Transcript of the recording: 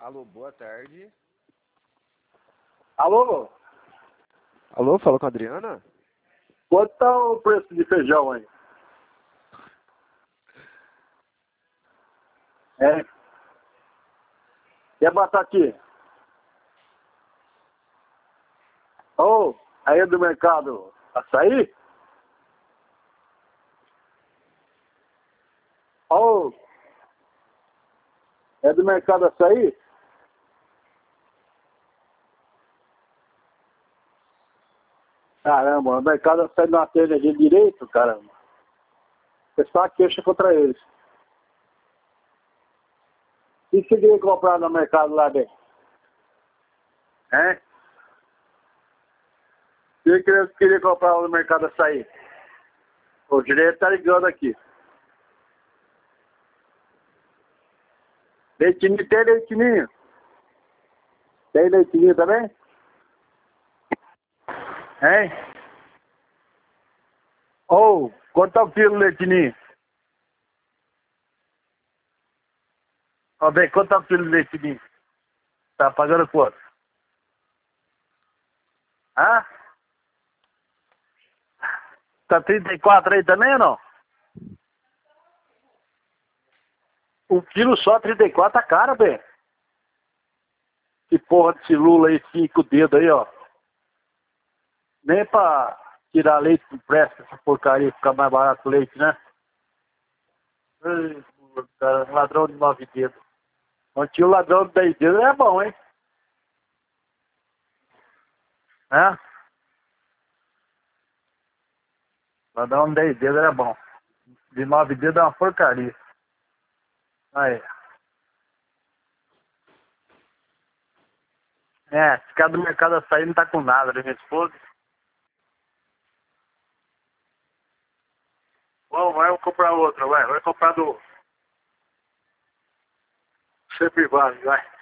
Alô, boa tarde. Alô? Alô, fala com a Adriana? Quanto tá o preço de feijão aí? É? E a batatinha? Ô, aí é do mercado açaí? Ô, é do mercado açaí? Caramba, o mercado açaí não atende a gente direito, caramba. O pessoal queixa contra eles. E se você queria comprar no mercado lá dentro? Hein? Você queria comprar no mercado açaí? O direito tá ligando aqui. Leitinho, tem leitinho? Tem leitinho também? Hein? Ô, quanto tá o quilo de leitinho? Ó, bem, quanto tá o quilo de leitinho? Tá pagando quanto? Hã? Tá 34 aí também ou não? Um quilo só, 34 tá caro, bem. Que porra desse Lula aí, 5 dedos aí, ó. Nem pra tirar leite não presta essa porcaria, ficar mais barato o leite, né? Ai, cara, ladrão de 9 dedos. Ontem o ladrão de 10 dedos é bom, hein? Hã? Ladrão de 10 dedos é bom. De 9 dedos é uma porcaria. Aí. É, esse cara do mercado açaí não tá com nada, né, minha esposa? Bom, vai comprar outra, vai comprar do... Sempre vale, vai.